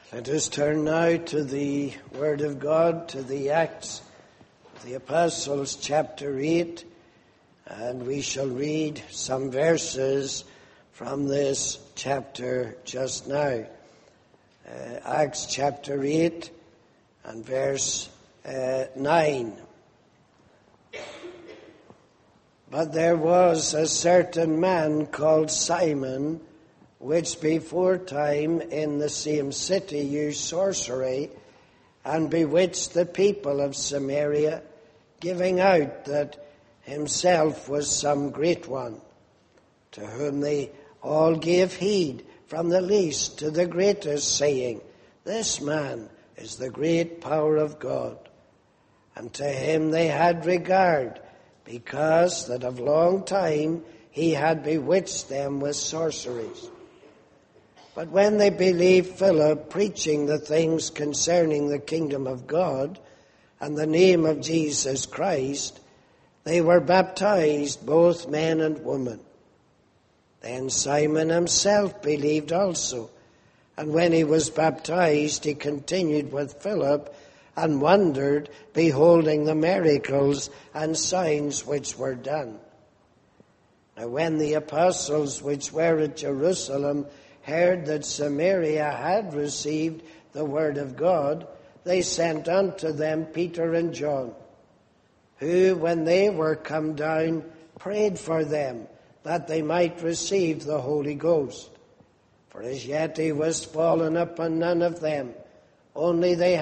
Let us turn now to the Word of God, to the Acts of the Apostles, chapter 8, and we shall read some verses from this chapter just now. Acts chapter 8 and verse 9. But there was a certain man called Simon, which before time in the same city used sorcery, and bewitched the people of Samaria, giving out that himself was some great one, to whom they all gave heed, from the least to the greatest, saying, This man is the great power of God. And to him they had regard, because that of long time he had bewitched them with sorceries. But when they believed Philip preaching the things concerning the kingdom of God and the name of Jesus Christ, they were baptized, both men and women. Then Simon himself believed also, and when he was baptized, he continued with Philip and wondered, beholding the miracles and signs which were done. Now when the apostles which were at Jerusalem heard that Samaria had received the word of God, they sent unto them Peter and John, who, when they were come down, prayed for them, that they might receive the Holy Ghost. For as yet he was fallen upon none of them, only they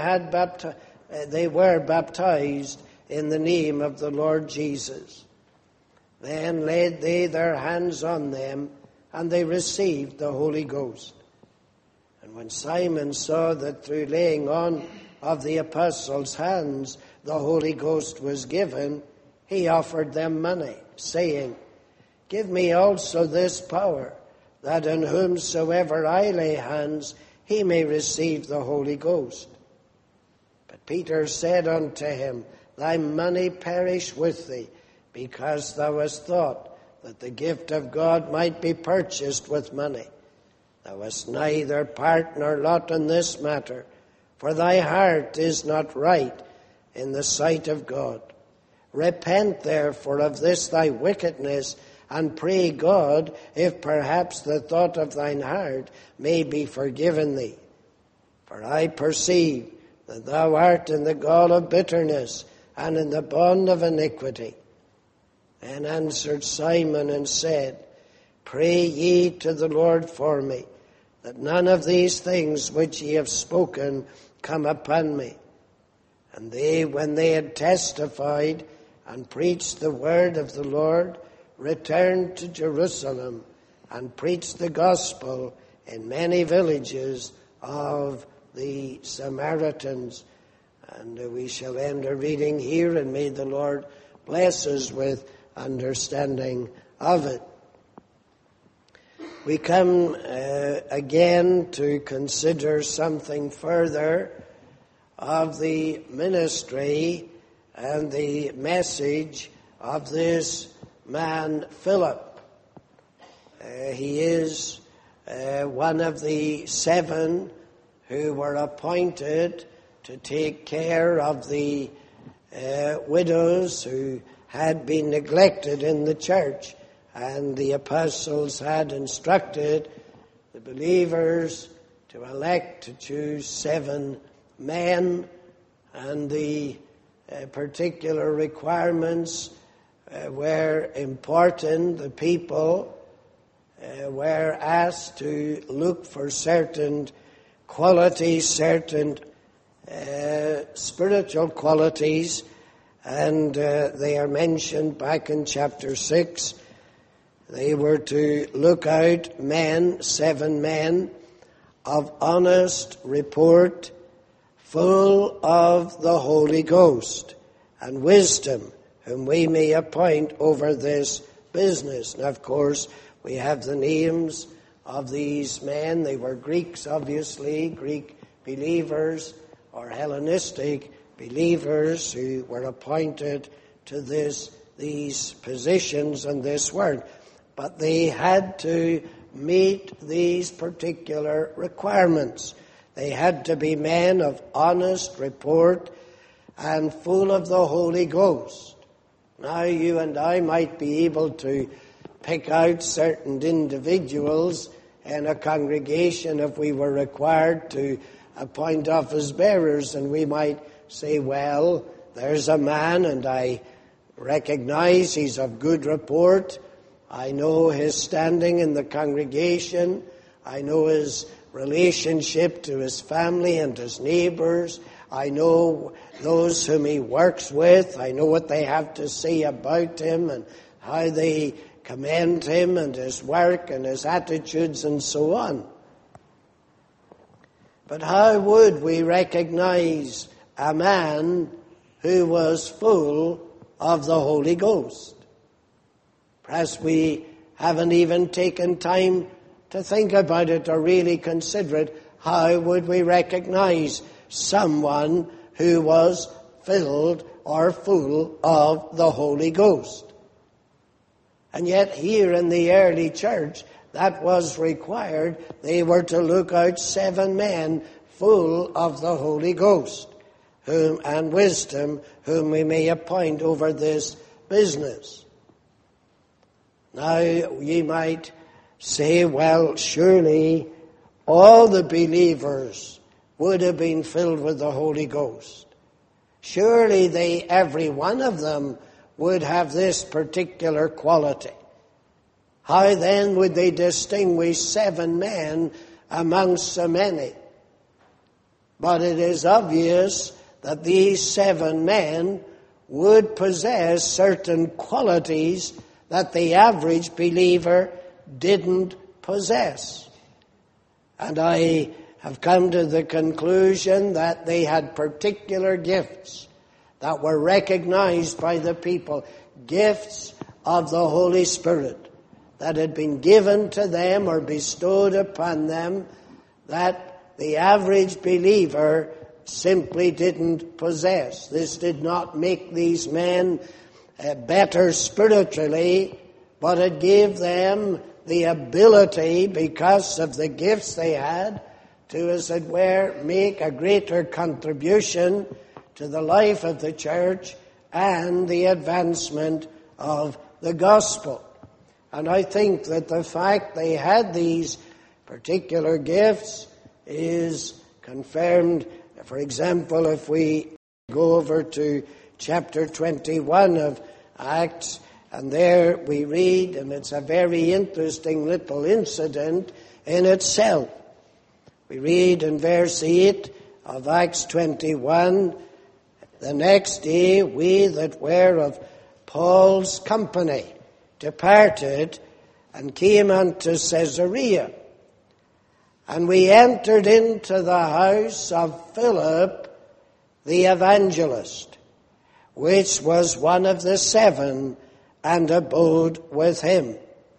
were baptized in the name of the Lord Jesus. Then laid they their hands on them, and they received the Holy Ghost. And when Simon saw that through laying on of the apostles' hands the Holy Ghost was given, he offered them money, saying, Give me also this power, that in whomsoever I lay hands, he may receive the Holy Ghost. But Peter said unto him, Thy money perish with thee, because thou hast thought that the gift of God might be purchased with money. Thou hast neither part nor lot in this matter, for thy heart is not right in the sight of God. Repent therefore of this thy wickedness, and pray God, if perhaps the thought of thine heart may be forgiven thee. For I perceive that thou art in the gall of bitterness, and in the bond of iniquity. Then answered Simon and said, Pray ye to the Lord for me, that none of these things which ye have spoken come upon me. And they, when they had testified and preached the word of the Lord, returned to Jerusalem and preached the gospel in many villages of the Samaritans. And we shall end our reading here, and may the Lord bless us with understanding of it. We come again to consider something further of the ministry and the message of this man Philip. He is one of the 7 who were appointed to take care of the widows who had been neglected in the church, and the apostles had instructed the believers to elect, to choose 7 men, and the particular requirements were important. The people were asked to look for certain qualities, certain spiritual qualities, and they are mentioned back in chapter 6. They were to look out men, 7 men, of honest report, full of the Holy Ghost and wisdom, whom we may appoint over this business. Now, of course, we have the names of these men. They were Greeks, obviously, Greek believers or Hellenistic believers who were appointed to these positions and this work. But they had to meet these particular requirements. They had to be men of honest report and full of the Holy Ghost. Now you and I might be able to pick out certain individuals in a congregation if we were required to appoint office bearers, and we might say, well, there's a man and I recognize he's of good report. I know his standing in the congregation. I know his relationship to his family and his neighbors. I know those whom he works with. I know what they have to say about him and how they commend him and his work and his attitudes and so on. But how would we recognize a man who was full of the Holy Ghost? Perhaps we haven't even taken time to think about it or really consider it. How would we recognize someone who was filled or full of the Holy Ghost? And yet here in the early church, that was required. They were to look out 7 men full of the Holy Ghost and wisdom, whom we may appoint over this business. Now, ye might say, well, surely all the believers would have been filled with the Holy Ghost. Surely every one of them would have this particular quality. How then would they distinguish 7 men amongst so many? But it is obvious that these 7 men would possess certain qualities that the average believer didn't possess. And I have come to the conclusion that they had particular gifts that were recognized by the people, gifts of the Holy Spirit that had been given to them or bestowed upon them that the average believer simply didn't possess. This did not make these men better spiritually, but it gave them the ability, because of the gifts they had, to, as it were, make a greater contribution to the life of the church and the advancement of the gospel. And I think that the fact they had these particular gifts is confirmed. For example, if we go over to chapter 21 of Acts, and there we read, and it's a very interesting little incident in itself. We read in verse 8 of Acts 21, the next day we that were of Paul's company departed and came unto Caesarea. And we entered into the house of Philip the evangelist, which was one of the 7, and abode with him.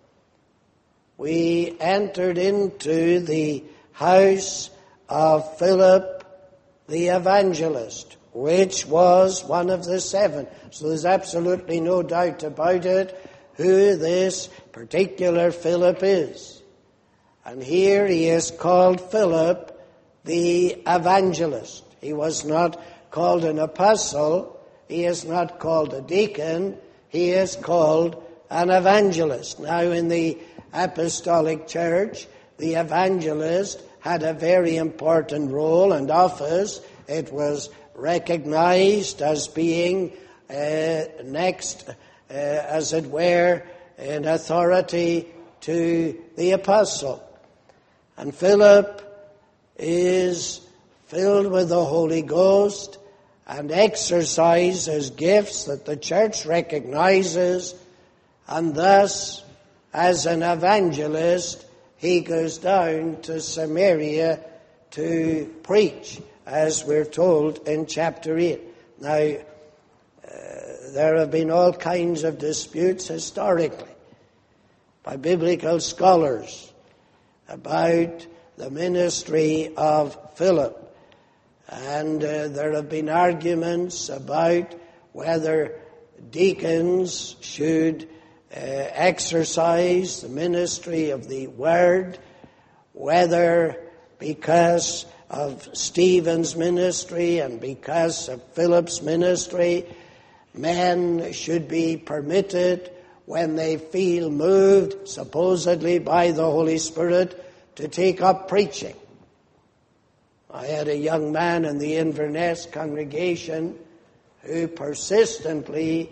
We entered into the house of Philip the evangelist, which was one of the 7. So there's absolutely no doubt about it who this particular Philip is. And here he is called Philip the evangelist. He was not called an apostle. He is not called a deacon. He is called an evangelist. Now, in the apostolic church, the evangelist had a very important role and office. It was recognized as being next, as it were, in authority to the apostle. And Philip is filled with the Holy Ghost and exercises gifts that the church recognizes, and thus, as an evangelist, he goes down to Samaria to preach, as we're told in chapter 8. Now, there have been all kinds of disputes historically by biblical scholars about the ministry of Philip. And there have been arguments about whether deacons should exercise the ministry of the word, whether because of Stephen's ministry and because of Philip's ministry, men should be permitted, when they feel moved, supposedly by the Holy Spirit, to take up preaching. I had a young man in the Inverness congregation who persistently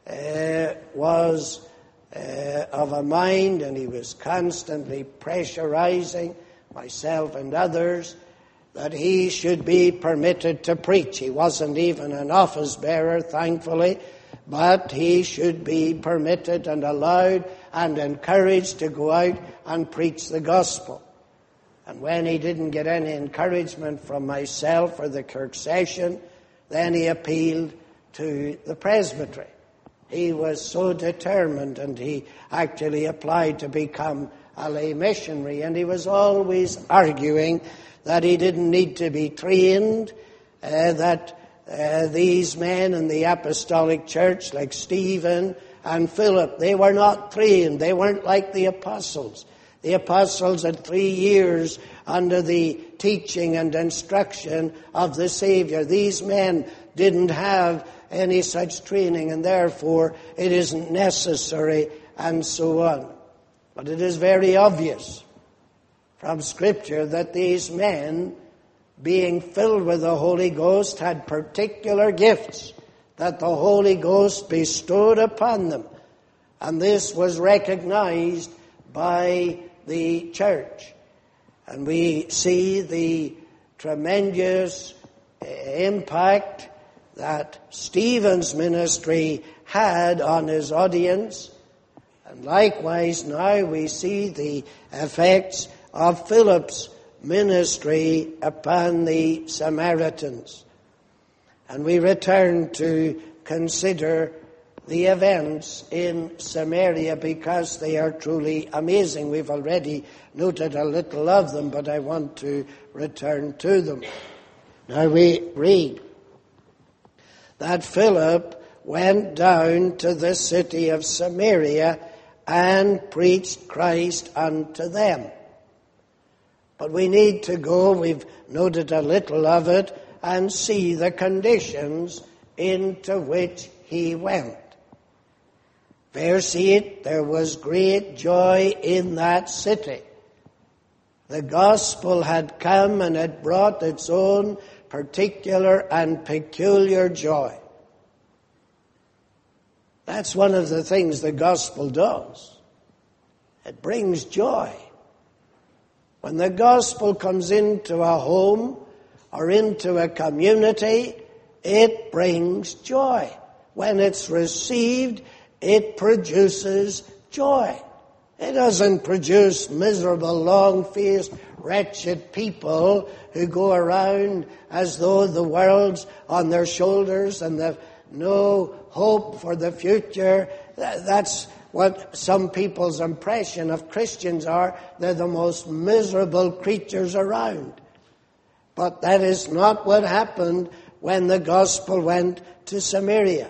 was of a mind, and he was constantly pressurizing myself and others that he should be permitted to preach. He wasn't even an office bearer, thankfully, but he should be permitted and allowed and encouraged to go out and preach the gospel. And when he didn't get any encouragement from myself or the Kirk session, then he appealed to the presbytery. He was so determined, and he actually applied to become a lay missionary, and he was always arguing that he didn't need to be trained, that these men in the apostolic church, like Stephen and Philip, they were not trained. They weren't like the apostles. The apostles had 3 years under the teaching and instruction of the Savior. These men didn't have any such training, and therefore it isn't necessary, and so on. But it is very obvious from Scripture that these men, being filled with the Holy Ghost, had particular gifts that the Holy Ghost bestowed upon them. And this was recognized by the church. And we see the tremendous impact that Stephen's ministry had on his audience. And likewise now we see the effects of Philip's ministry upon the Samaritans. And we return to consider the events in Samaria because they are truly amazing. We've already noted a little of them, but I want to return to them. Now we read that Philip went down to the city of Samaria and preached Christ unto them. But we need to go, we've noted a little of it, and see the conditions into which he went. Verse 8, there was great joy in that city. The gospel had come and had brought its own particular and peculiar joy. That's one of the things the gospel does. It brings joy. When the gospel comes into a home or into a community, it brings joy. When it's received, it produces joy. It doesn't produce miserable, long-faced, wretched people who go around as though the world's on their shoulders and they've no hope for the future. That's what some people's impression of Christians are. They're the most miserable creatures around. But that is not what happened when the gospel went to Samaria.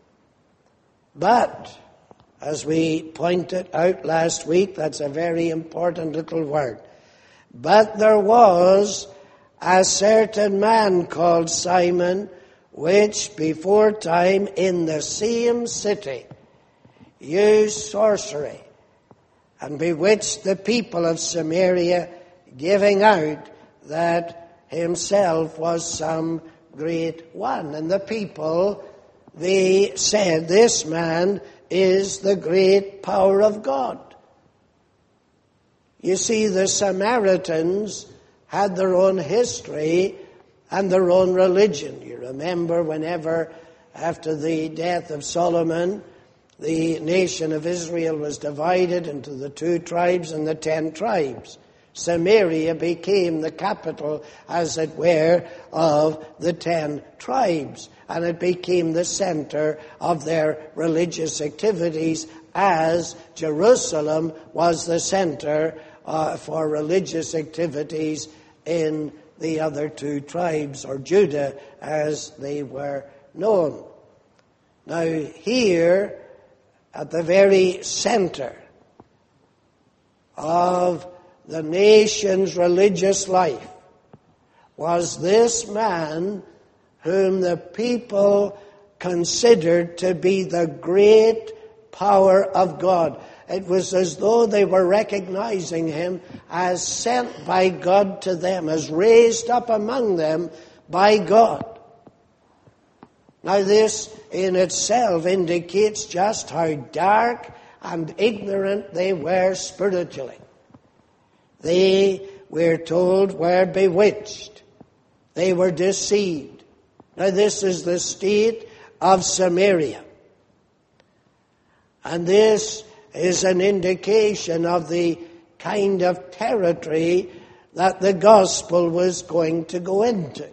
But, as we pointed out last week, that's a very important little word. But there was a certain man called Simon, which before time in the same city used sorcery and bewitched the people of Samaria, giving out that himself was some great one. And the people, they said, this man is the great power of God. You see, the Samaritans had their own history and their own religion. You remember whenever, after the death of Solomon, the nation of Israel was divided into the 2 tribes and the 10 tribes. Samaria became the capital, as it were, of the 10 tribes. And it became the center of their religious activities, as Jerusalem was the center for religious activities in the other 2 tribes, or Judah as they were known. Now here, at the very center of the nation's religious life, was this man whom the people considered to be the great power of God. It was as though they were recognizing him as sent by God to them, as raised up among them by God. Now this in itself indicates just how dark and ignorant they were spiritually. They, we're told, were bewitched. They were deceived. Now this is the state of Samaria. And this is an indication of the kind of territory that the gospel was going to go into.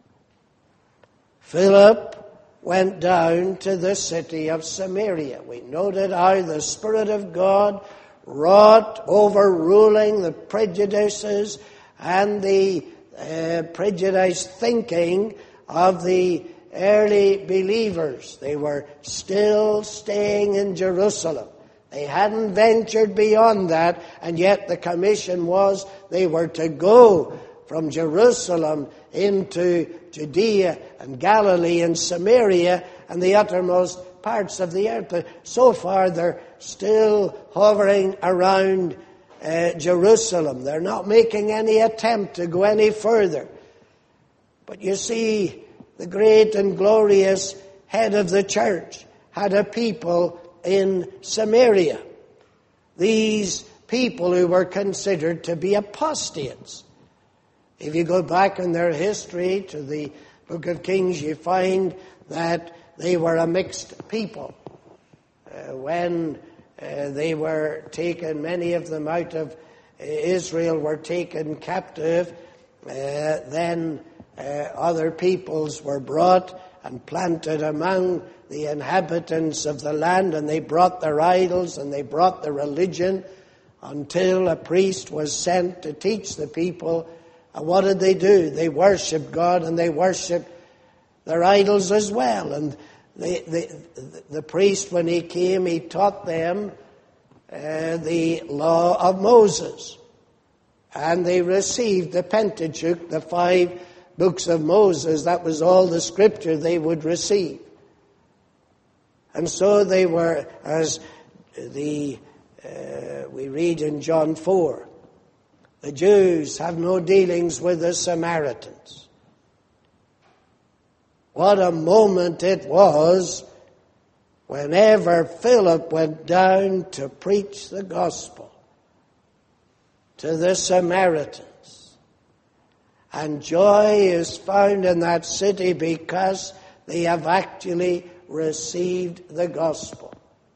Philip went down to the city of Samaria. We noted how the Spirit of God wrought, overruling the prejudices and the prejudiced thinking of the early believers. They were still staying in Jerusalem. They hadn't ventured beyond that, and yet the commission was they were to go from Jerusalem into Judea and Galilee and Samaria and the uttermost parts of the earth. But so far they're still hovering around Jerusalem. They're not making any attempt to go any further. But you see, the great and glorious head of the church had a people in Samaria. These people who were considered to be apostates. If you go back in their history to the Book of Kings, you find that they were a mixed people. When they were taken, many of them out of Israel were taken captive, then other peoples were brought and planted among the inhabitants of the land, and they brought their idols and they brought their religion until a priest was sent to teach the people. And what did they do? They worshipped God and they worshipped their idols as well. And the priest, when he came, he taught them the law of Moses. And they received the Pentateuch, the 5 books of Moses. That was all the scripture they would receive. And so they were, as we read in John 4, the Jews have no dealings with the Samaritans. What a moment it was whenever Philip went down to preach the gospel to the Samaritans. And joy is found in that city because they have actually received the gospel.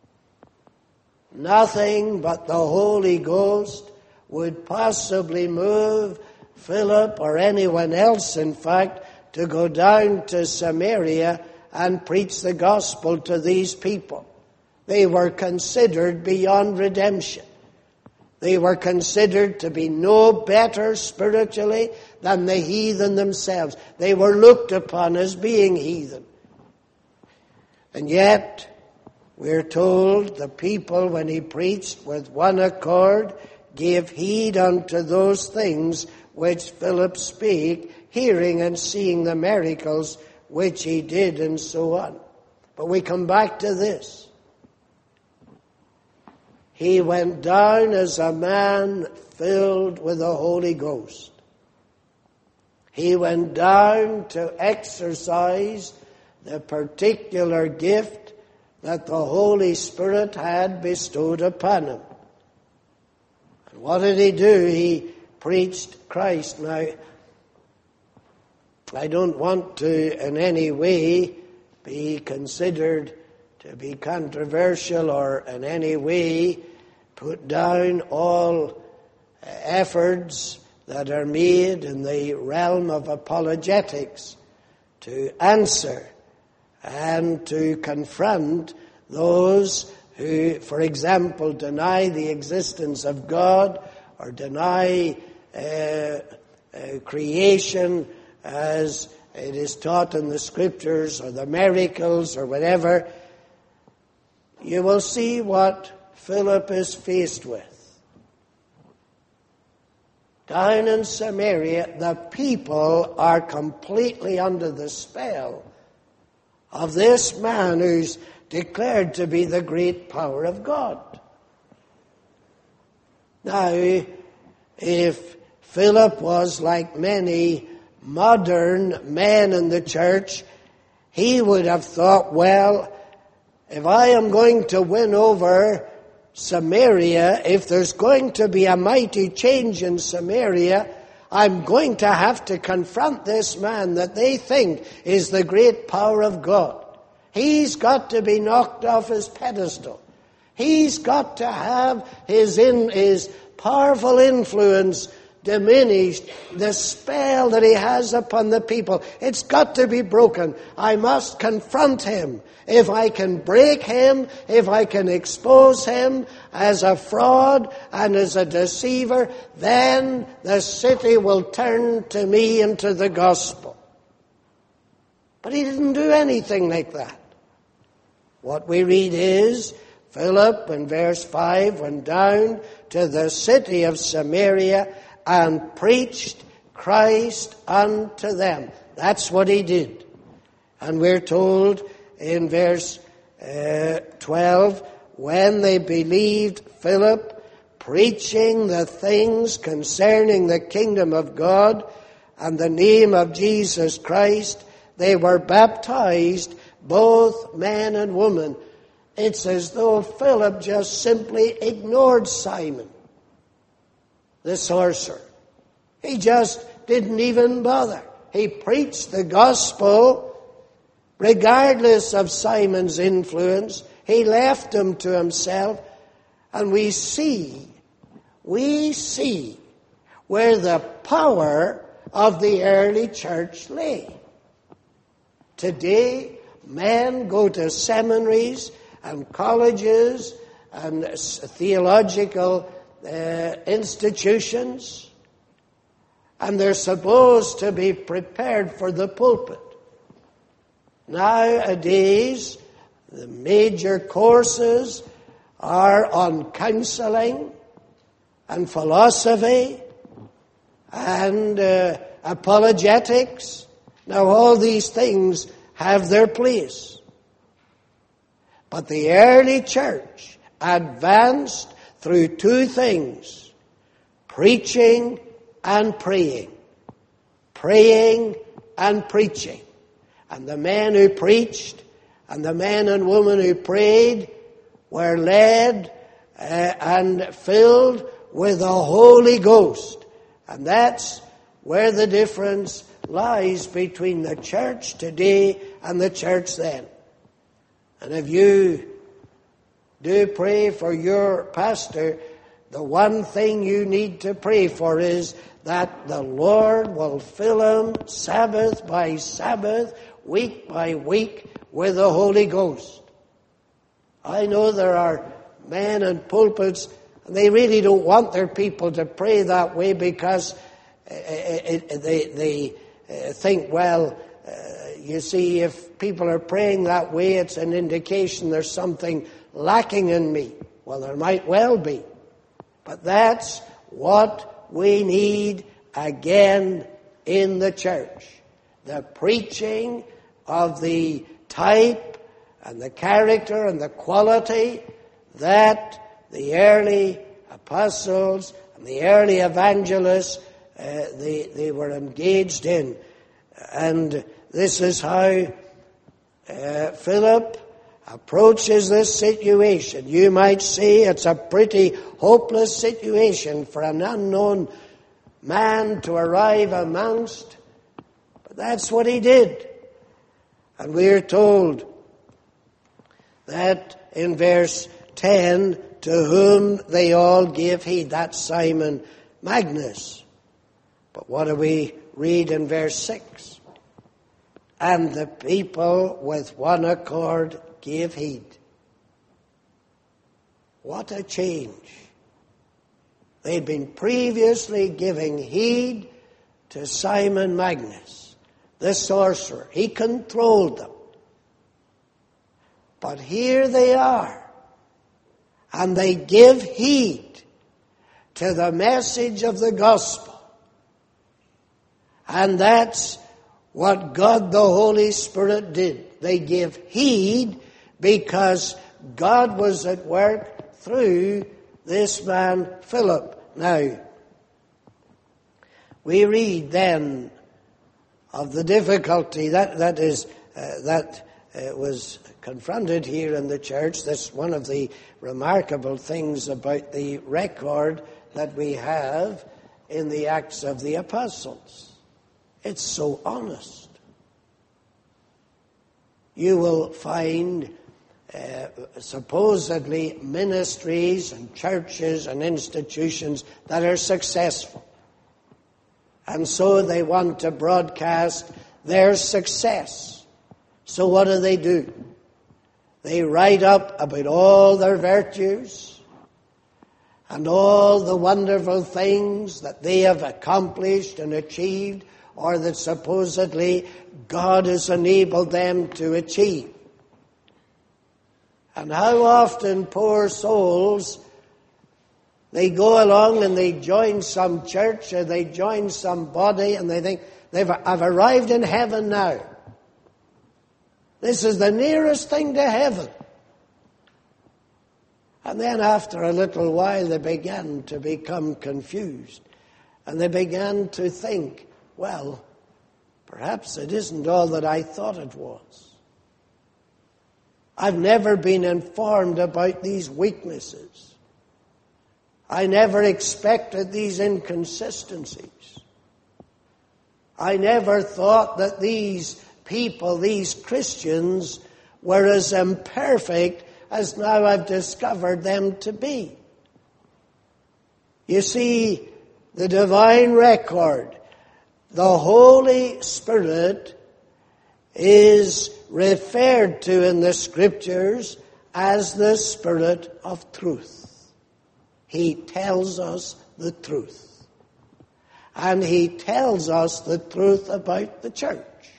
Nothing but the Holy Ghost would possibly move Philip or anyone else, in fact, to go down to Samaria and preach the gospel to these people. They were considered beyond redemption. They were considered to be no better spiritually than the heathen themselves. They were looked upon as being heathen. And yet, we're told the people, when he preached with one accord, gave heed unto those things which Philip spake, hearing and seeing the miracles which he did, and so on. But we come back to this. He went down as a man filled with the Holy Ghost. He went down to exercise the particular gift that the Holy Spirit had bestowed upon him. And what did he do? He preached Christ. Now, I don't want to in any way be considered to be controversial or in any way put down all efforts that are made in the realm of apologetics to answer and to confront those who, for example, deny the existence of God or deny creation as it is taught in the scriptures, or the miracles, or whatever. You will see what Philip is faced with. Down in Samaria, the people are completely under the spell of this man who's declared to be the great power of God. Now, if Philip was like many modern men in the church, he would have thought, well, if I am going to win over Samaria, if there's going to be a mighty change in Samaria, I'm going to have to confront this man that they think is the great power of God. He's got to be knocked off his pedestal. He's got to have his powerful influence diminished. The spell that he has upon the people, it's got to be broken. I must confront him. If I can break him, if I can expose him as a fraud and as a deceiver, then the city will turn to me and to the gospel. But he didn't do anything like that. What we read is, Philip in verse 5 went down to the city of Samaria and preached Christ unto them. That's what he did. And we're told in verse 12, when they believed Philip, preaching the things concerning the kingdom of God and the name of Jesus Christ, they were baptized, both men and women. It's as though Philip just simply ignored Simon, the sorcerer. He just didn't even bother. He preached the gospel regardless of Simon's influence. He left him to himself. And we see where the power of the early church lay. Today, men go to seminaries and colleges and theological institutions, and they're supposed to be prepared for the pulpit. Nowadays, the major courses are on counseling and philosophy and apologetics. Now, all these things have their place. But the early church advanced through two things: preaching and praying. Praying and preaching. And the men who preached and the men and women who prayed were led and filled with the Holy Ghost. And that's where the difference lies between the church today and the church then. And if you do pray for your pastor, the one thing you need to pray for is that the Lord will fill him Sabbath by Sabbath, week by week, with the Holy Ghost. I know there are men in pulpits, and they really don't want their people to pray that way because they think, well, you see, if people are praying that way, it's an indication there's something lacking in me. Well, there might well be. But that's what we need again in the church. The preaching of the type and the character and the quality that the early apostles and the early evangelists they were engaged in. And this is how Philip approaches this situation. You might say it's a pretty hopeless situation for an unknown man to arrive amongst, but that's what he did. And we are told that in verse 10, to whom they all gave heed. That's Simon Magus. But what do we read in verse 6? And the people with one accord gave heed. What a change. They'd been previously giving heed to Simon Magus, the sorcerer. He controlled them. But here they are, and they give heed to the message of the gospel. And that's what God the Holy Spirit did. They gave heed because God was at work through this man Philip. Now, we read then of the difficulty that was confronted here in the church. That's one of the remarkable things about the record that we have in the Acts of the Apostles. It's so honest. You will find supposedly ministries and churches and institutions that are successful. And so they want to broadcast their success. So what do? They write up about all their virtues and all the wonderful things that they have accomplished and achieved, or that supposedly God has enabled them to achieve. And how often poor souls, they go along and they join some church or they join some body and they think, I've arrived in heaven now. This is the nearest thing to heaven. And then after a little while they began to become confused. And they began to think, well, perhaps it isn't all that I thought it was. I've never been informed about these weaknesses. I never expected these inconsistencies. I never thought that these people, these Christians, were as imperfect as now I've discovered them to be. You see, the divine record, the Holy Spirit, is referred to in the Scriptures as the Spirit of truth. He tells us the truth. And he tells us the truth about the church.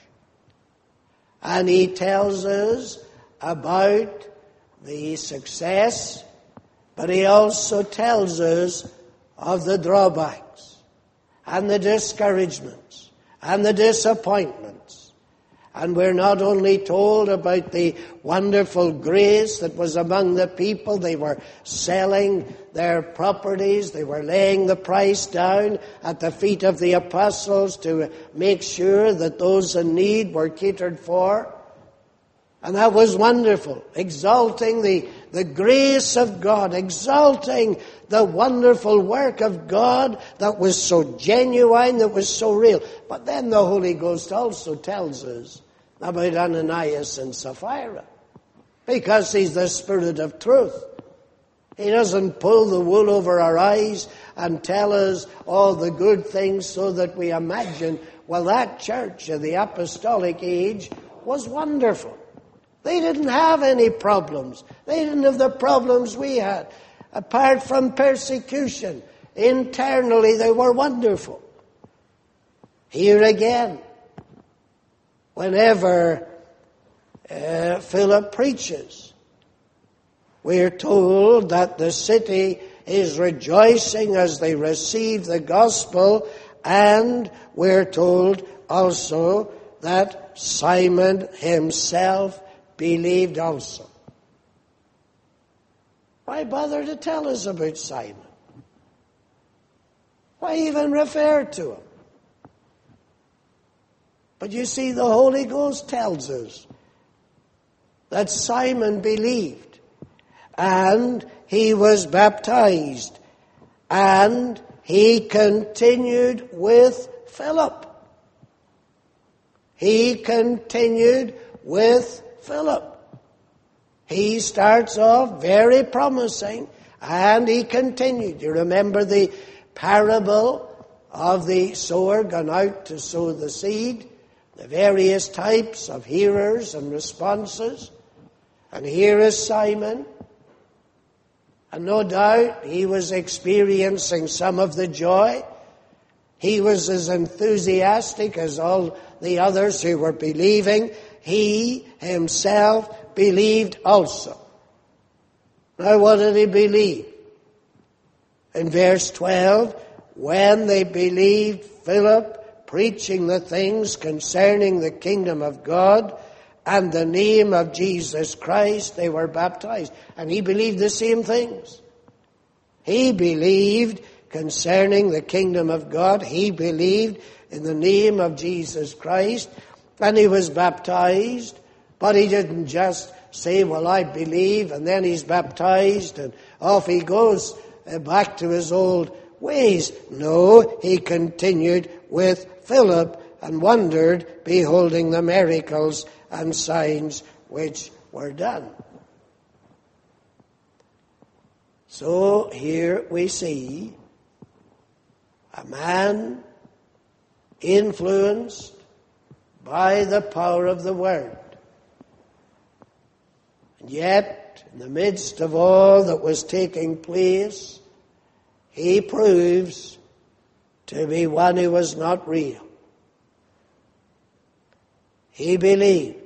And he tells us about the success, but he also tells us of the drawbacks and the discouragements and the disappointments. And we're not only told about the wonderful grace that was among the people. They were selling their properties. They were laying the price down at the feet of the apostles to make sure that those in need were catered for. And that was wonderful, exalting the grace of God, exalting the wonderful work of God that was so genuine, that was so real. But then the Holy Ghost also tells us about Ananias and Sapphira, because he's the Spirit of truth. He doesn't pull the wool over our eyes and tell us all the good things so that we imagine, well, that church of the apostolic age was wonderful. They didn't have any problems. They didn't have the problems we had. Apart from persecution, internally they were wonderful. Here again, whenever Philip preaches, we're told that the city is rejoicing as they receive the gospel, and we're told also that Simon himself believed also. Why bother to tell us about Simon? Why even refer to him? But you see, the Holy Ghost tells us that Simon believed, and he was baptized, and he continued with Philip. He continued with Philip. He starts off very promising, and he continued. You remember the parable of the sower gone out to sow the seed, the various types of hearers and responses. And here is Simon. And no doubt he was experiencing some of the joy. He was as enthusiastic as all the others who were believing. He himself believed also. Now what did he believe? In verse 12, when they believed Philip preaching the things concerning the kingdom of God and the name of Jesus Christ, they were baptized. And he believed the same things. He believed concerning the kingdom of God. He believed in the name of Jesus Christ. And he was baptized. But he didn't just say, well, I believe, and then he's baptized, and off he goes back to his old ways. No, he continued with Philip and wondered, beholding the miracles and signs which were done. So here we see a man influenced by the power of the Word. And yet, in the midst of all that was taking place, he proves to be one who was not real. He believed.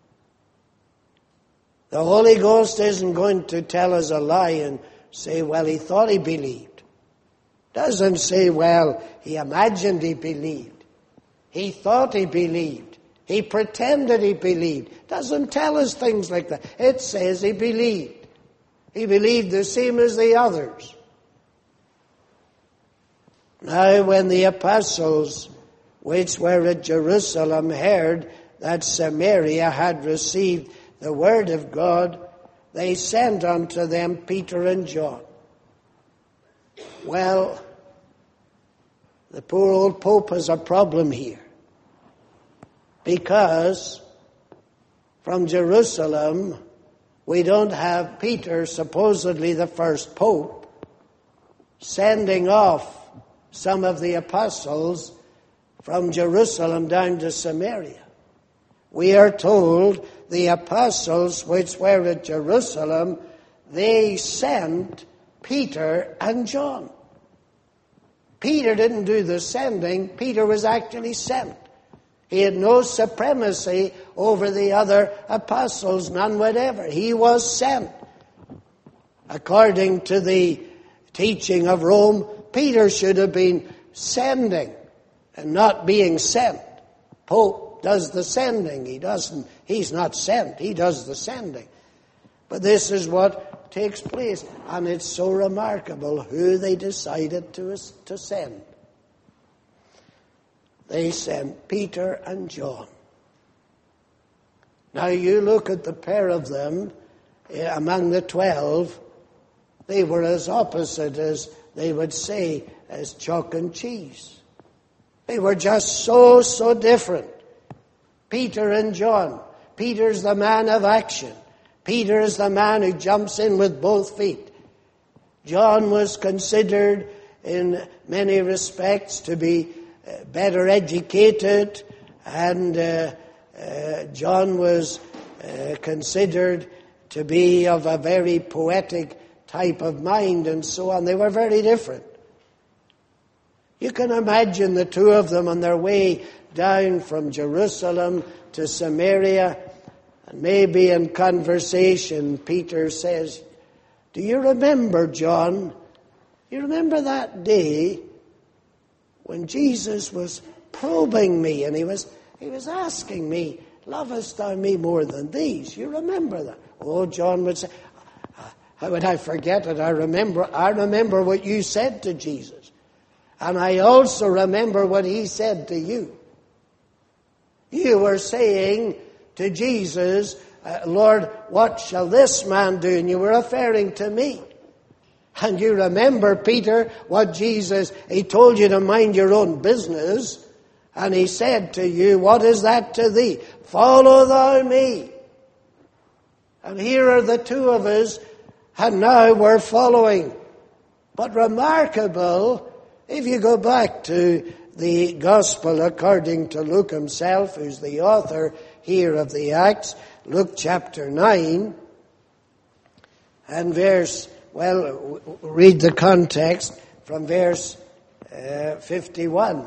The Holy Ghost isn't going to tell us a lie and say, well, he thought he believed. Doesn't say, well, he imagined he believed. He thought he believed. He pretended he believed. Doesn't tell us things like that. It says he believed. He believed the same as the others. Now, when the apostles which were at Jerusalem heard that Samaria had received the word of God, they sent unto them Peter and John. Well, the poor old Pope has a problem here. Because from Jerusalem, we don't have Peter, supposedly the first Pope, sending off some of the apostles from Jerusalem down to Samaria. We are told the apostles which were at Jerusalem, they sent Peter and John. Peter didn't do the sending. Peter was actually sent. He had no supremacy over the other apostles, none whatever. He was sent. According to the teaching of Rome, Peter should have been sending and not being sent. Pope does the sending. He's not sent. He does the sending. But this is what takes place. And it's so remarkable who they decided to send. They sent Peter and John. Now you look at the pair of them among the 12, they were as opposite as they would say as chalk and cheese. They were just so different. Peter and John. Peter's the man of action. Peter is the man who jumps in with both feet. John was considered in many respects to be better educated, and John was considered to be of a very poetic type of mind and so on. They were very different. You can imagine the two of them on their way down from Jerusalem to Samaria, and maybe in conversation Peter says, "Do you remember, John? You remember that day when Jesus was probing me and he was asking me, 'Lovest thou me more than these?' You remember that?" Oh, John would say, "How would I forget it? I remember what you said to Jesus. And I also remember what he said to you. You were saying to Jesus, 'Lord, what shall this man do?' And you were referring to me. And you remember, Peter, what Jesus, he told you to mind your own business. And he said to you, 'What is that to thee? Follow thou me.' And here are the two of us, and now we're following. But remarkable, if you go back to the Gospel according to Luke himself, who's the author here of the Acts, Luke chapter 9, and read the context from verse 51.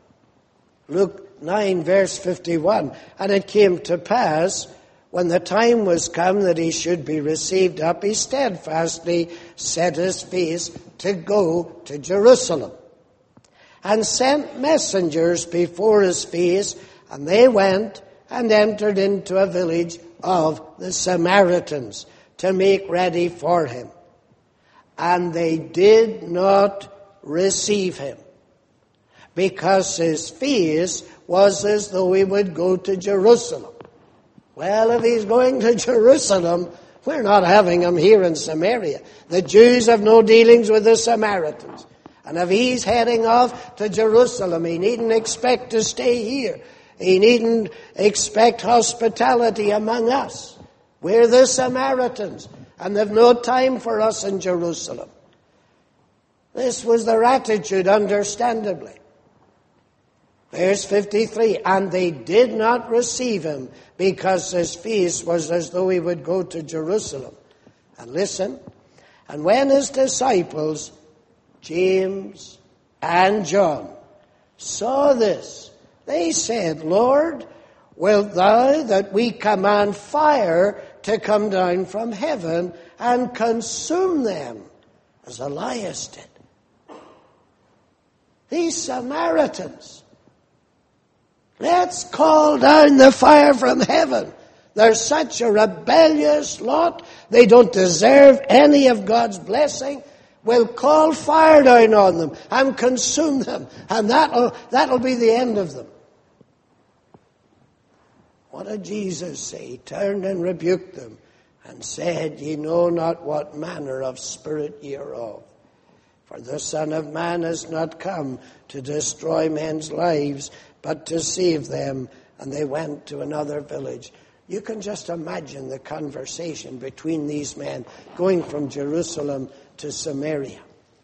Luke 9, verse 51. "And it came to pass, when the time was come that he should be received up, he steadfastly set his face to go to Jerusalem. and sent messengers before his face, and they went and entered into a village of the Samaritans to make ready for him. And they did not receive him, because his face was as though he would go to Jerusalem. Well, if he's going to Jerusalem, we're not having him here in Samaria. The Jews have no dealings with the Samaritans. And if he's heading off to Jerusalem, he needn't expect to stay here. He needn't expect hospitality among us. We're the Samaritans, and they've no time for us in Jerusalem. This was their attitude, understandably. Verse 53, and they did not receive him, because his face was as though he would go to Jerusalem. And listen, and when his disciples, James and John, saw this, they said, Lord, wilt thou that we command fire to come down from heaven and consume them, as Elias did? These Samaritans, let's call down the fire from heaven. They're such a rebellious lot. They don't deserve any of God's blessing. We'll call fire down on them and consume them. And that'll be the end of them. What did Jesus say? He turned and rebuked them and said, Ye know not what manner of spirit ye are of. For the Son of Man has not come to destroy men's lives, but to save them. And they went to another village. You can just imagine the conversation between these men going from Jerusalem to Samaria.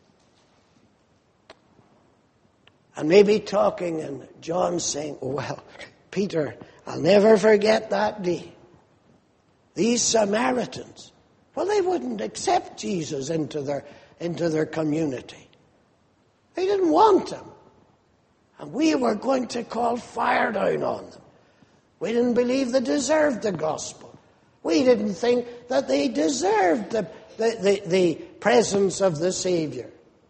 And maybe talking, and John saying, oh, well, Peter, I'll never forget that day. These Samaritans, well, they wouldn't accept Jesus into their community. They didn't want him. And we were going to call fire down on them. We didn't believe they deserved the gospel. We didn't think that they deserved the presence of the Savior.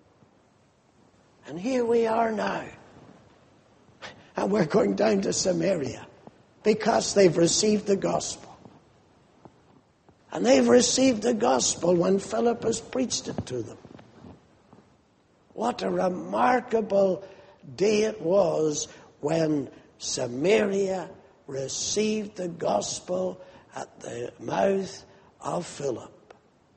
And here we are now. And we're going down to Samaria because they've received the gospel. And they've received the gospel when Philip has preached it to them. What a remarkable day it was when Samaria received the gospel at the mouth of Philip.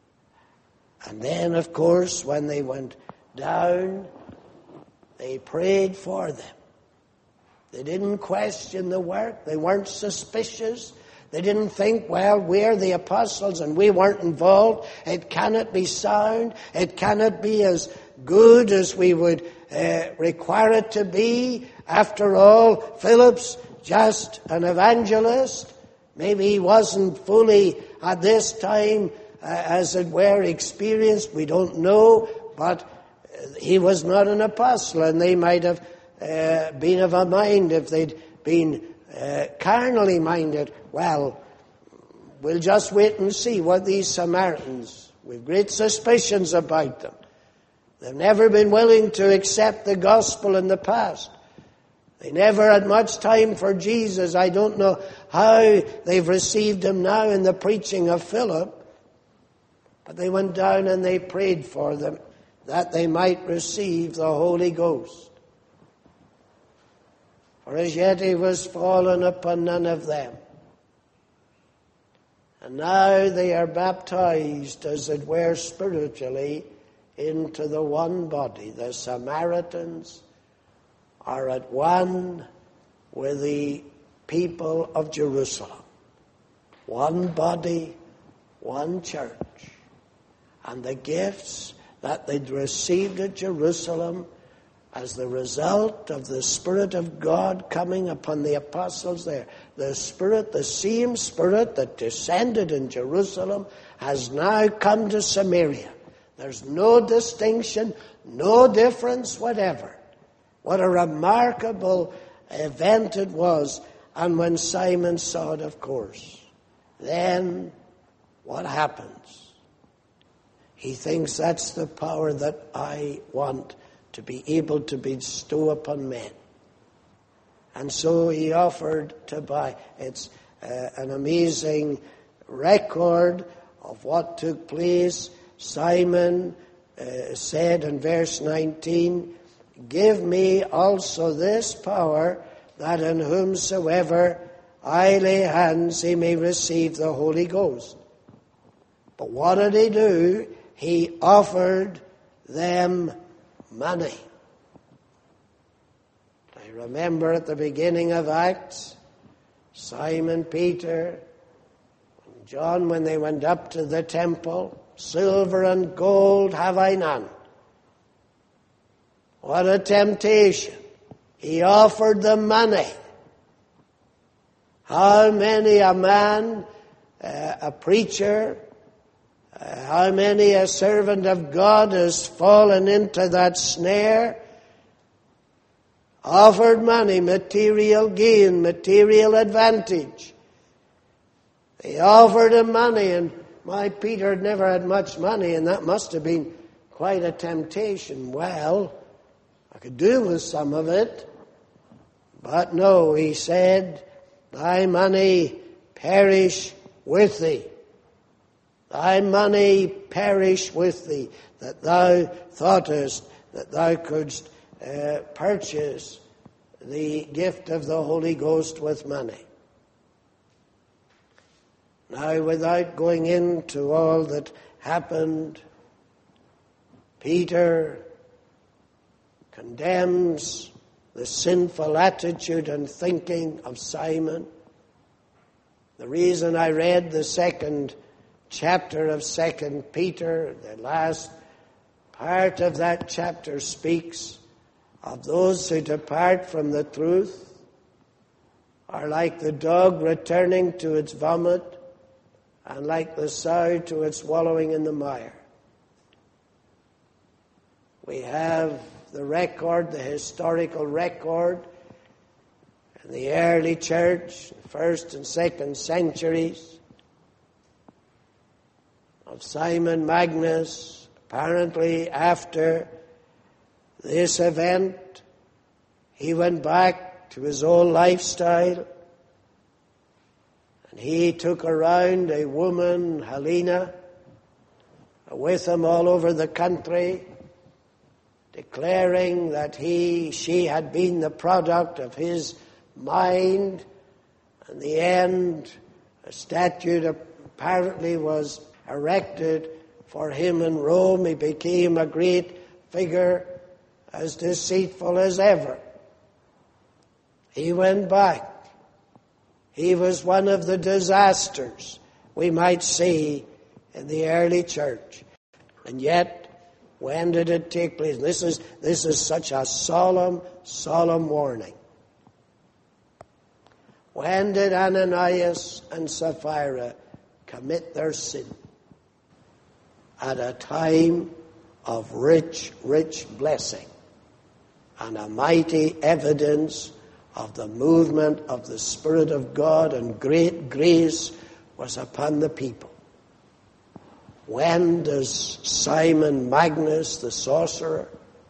And then, of course, when they went down, they prayed for them. They didn't question the work. They weren't suspicious. They didn't think, well, we're the apostles and we weren't involved. It cannot be sound. It cannot be as good as we would require it to be. After all, Philip's just an evangelist. Maybe he wasn't fully at this time, as it were, experienced. We don't know. But he was not an apostle, and they might have been of a mind if they'd been carnally minded. Well, we'll just wait and see what these Samaritans, we've great suspicions about them. They've never been willing to accept the gospel in the past. They never had much time for Jesus. I don't know how they've received him now in the preaching of Philip. But they went down and they prayed for them that they might receive the Holy Ghost. For as yet he was fallen upon none of them. And now they are baptized, as it were, spiritually into the one body. The Samaritans are at one with the people of Jerusalem. One body, one church. And the gifts that they'd received at Jerusalem as the result of the Spirit of God coming upon the apostles there. The Spirit, the same Spirit that descended in Jerusalem, has now come to Samaria. There's no distinction, no difference whatever. What a remarkable event it was. And when Simon saw it, of course, then what happens? He thinks, that's the power that I want to be able to bestow upon men. And so he offered to buy. It's an amazing record of what took place. Simon said in verse 19, "Give me also this power, that in whomsoever I lay hands he may receive the Holy Ghost." But what did he do? He offered them money. I remember at the beginning of Acts, Simon Peter and John, when they went up to the temple, "Silver and gold have I none." What a temptation. He offered them money. How many a man, a preacher, how many a servant of God has fallen into that snare, offered money, material gain, material advantage. They offered him money, and my Peter had never had much money, and that must have been quite a temptation. Well, I could do with some of it, but no, he said, "Thy money perish with thee. Thy money perish with thee, that thou thoughtest that thou couldst purchase the gift of the Holy Ghost with money." Now, without going into all that happened, Peter condemns the sinful attitude and thinking of Simon. The reason I read the second chapter of 2 Peter, the last part of that chapter speaks of those who depart from the truth are like the dog returning to its vomit and like the sow to its wallowing in the mire. We have the record, the historical record in the early church, first and second centuries, of Simon Magnus. Apparently after this event, he went back to his old lifestyle, and he took around a woman, Helena, with him all over the country, declaring that she had been the product of his mind. In the end, a statue apparently was erected for him in Rome. He became a great figure, as deceitful as ever. He went back. He was one of the disasters we might see in the early church. And yet, when did it take place? This is such a solemn warning. When did Ananias and Sapphira commit their sin? At a time of rich blessing and a mighty evidence of the movement of the Spirit of God, and great grace was upon the people. When does Simon Magnus, the sorcerer,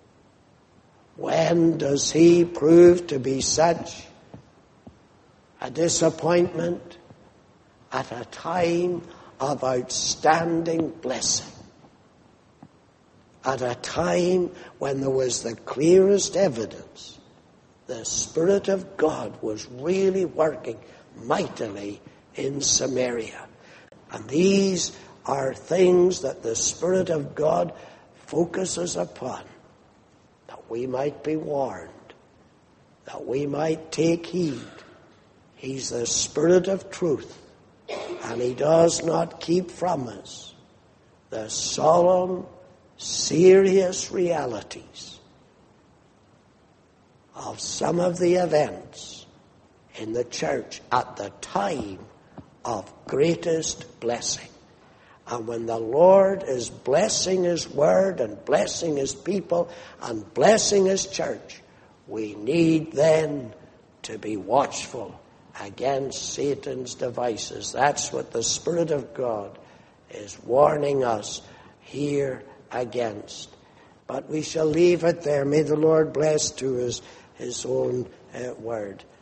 when does he prove to be such a disappointment? At a time of outstanding blessing. At a time when there was the clearest evidence the Spirit of God was really working mightily in Samaria. And these are things that the Spirit of God focuses upon, that we might be warned, that we might take heed. He's the Spirit of truth, and he does not keep from us the solemn, serious realities of some of the events in the church at the time of greatest blessing. And when the Lord is blessing his word and blessing his people and blessing his church, we need then to be watchful against Satan's devices. That's what the Spirit of God is warning us here against. But we shall leave it there. May the Lord bless to us his own word.